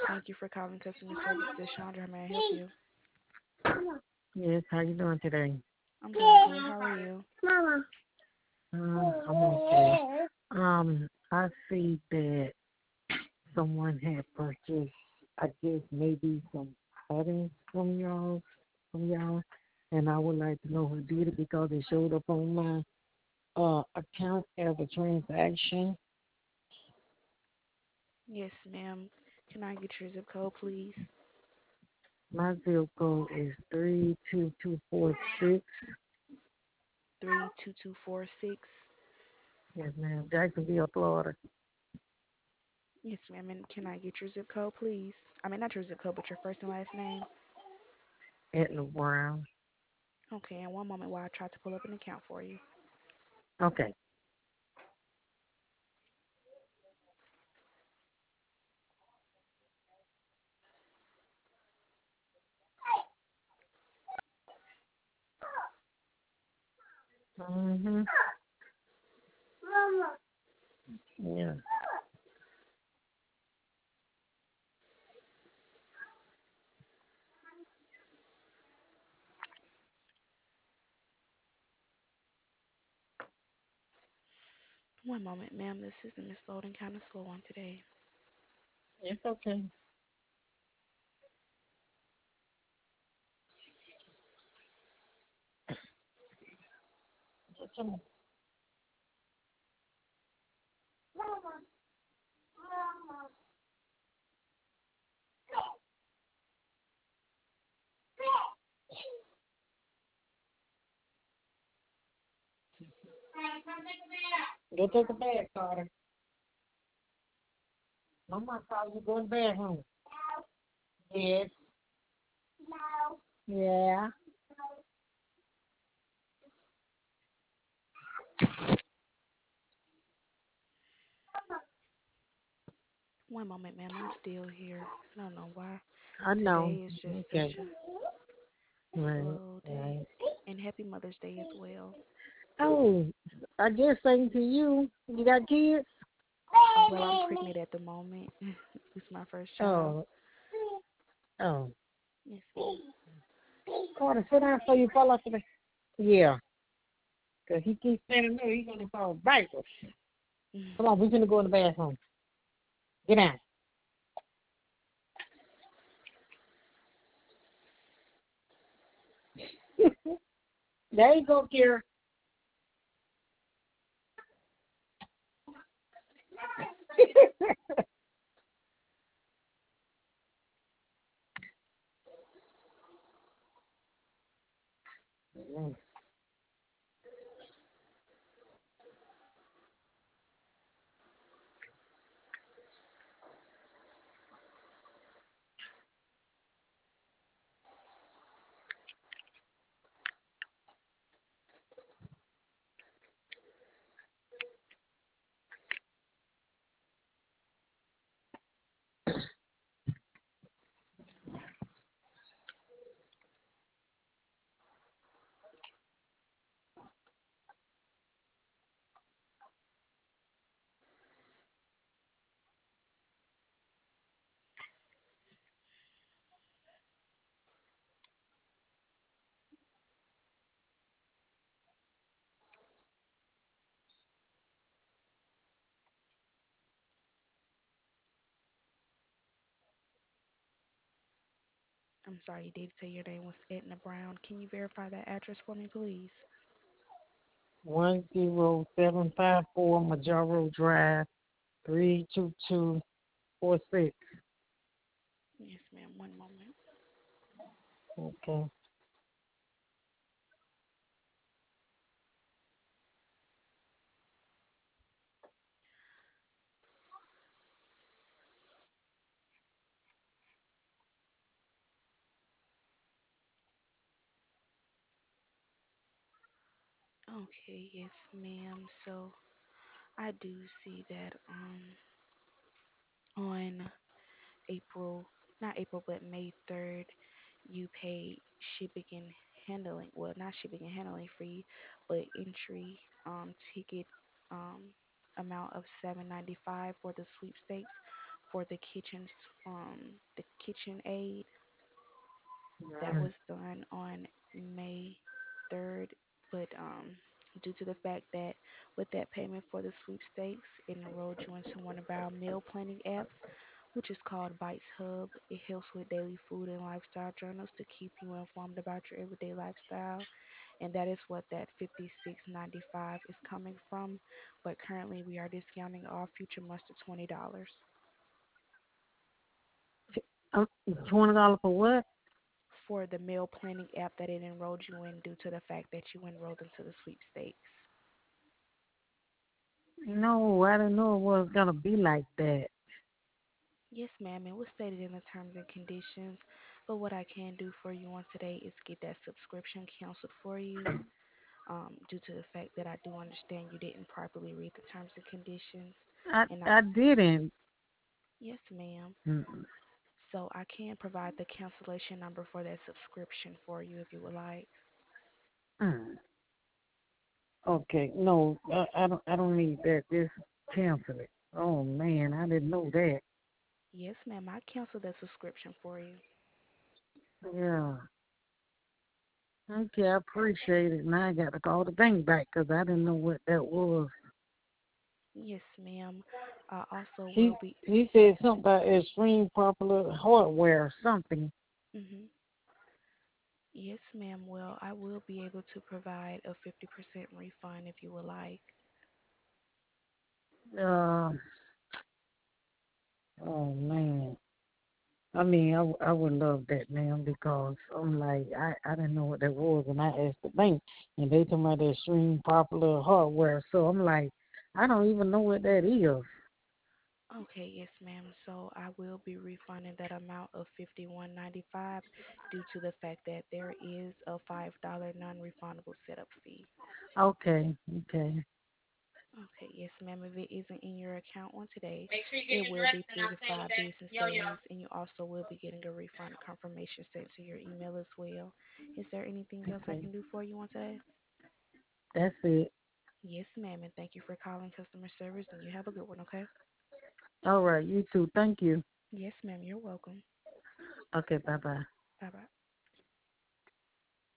Thank you for calling customer service. This is Chandra. How may I help you? Yes, how you doing today? I'm doing good. How are you? I'm okay. I see that someone had purchased, I guess maybe some items from y'all, and I would like to know who did it because it showed up on my account as a transaction. Yes, ma'am. Can I get your zip code, please? My zip code is 32246. 32246. Yes, ma'am. Jacksonville, Florida. Yes, ma'am. And can I get your zip code, please? I mean, not your zip code, but your first and last name. Etna Brown. Okay, and one moment while I try to pull up an account for you. Okay. Mhm. Yeah. One moment, ma'am. This system is loading kind of slow on today. It's okay. Go take a bath, Carter. Mama saw you go to the bathroom. Yes. Yeah. One moment, ma'am. I'm still here. I don't know why. I know. Today is just Okay. such a Right. slow day. Right. And happy Mother's Day as well. Oh, I guess same to you. You got kids? Well, I'm pregnant at the moment. It's my first child. Oh. Oh. Yes, ma'am. Carter, sit down so you fall off the. Yeah. Cause he keeps standing there, he's gonna fall backwards. Come on, we're gonna go in the bathroom. Get down. There you go, Kira. I'm sorry, you did say your name was Edna Brown. Can you verify that address for me, please? 10754 Majaro Drive, 32246. Yes, ma'am. One moment. Okay. Okay, yes, ma'am. So I do see that on April, not April, but May 3rd, you paid shipping and handling, well, not shipping and handling fee, but entry ticket um amount of 7.95 for the sweepstakes for the kitchens, the kitchen aid that Mm. was done on May 3rd, but due to the fact that with that payment for the sweepstakes, it enrolled you into one of our meal planning apps, which is called Bites Hub. It helps with daily food and lifestyle journals to keep you informed about your everyday lifestyle, and that is what that 56.95 is coming from. But currently, we are discounting all future must to $20 $20 for what? for the meal planning app that it enrolled you in due to the fact that you enrolled into the sweepstakes. No, I didn't know it was gonna be like that. Yes, ma'am, it was stated in the terms and conditions, but what I can do for you on today is get that subscription canceled for you. Due to the fact that I do understand you didn't properly read the terms and conditions, I and I didn't. yes, ma'am. Mm, So I can provide the cancellation number for that subscription for you if you would like. mm. Okay, no, I don't need that. Just cancel it. Oh man, I didn't know that. Yes, ma'am, I canceled that subscription for you. Yeah. Okay, I appreciate it. Now I got to call the bank back 'cause I didn't know what that was. Yes, ma'am. I also He will be. he said something about extreme popular hardware or something. Mhm. Yes, ma'am. Well, I will be able to provide a 50% refund if you would like. Uh, oh man. I mean, I would love that, man, because I'm like, I didn't know what that was, and I asked the bank, and they told me that extreme popular hardware. So I'm like, I don't even know what that is. Okay, yes, ma'am. So I will be refunding that amount of 51.95 due to the fact that there is a $5 non-refundable setup fee. Okay, okay, Okay, yes, ma'am. If it isn't in your account on today, it will be 3 to 5 business days, and you also will be getting a refund confirmation sent to your email as well. Is there anything else I okay. can do for you on today? That's it. Yes, ma'am, and thank you for calling customer service, and you have a good one, okay? All right, you too. Thank you. Yes, ma'am, you're welcome. Okay, bye bye. Bye bye.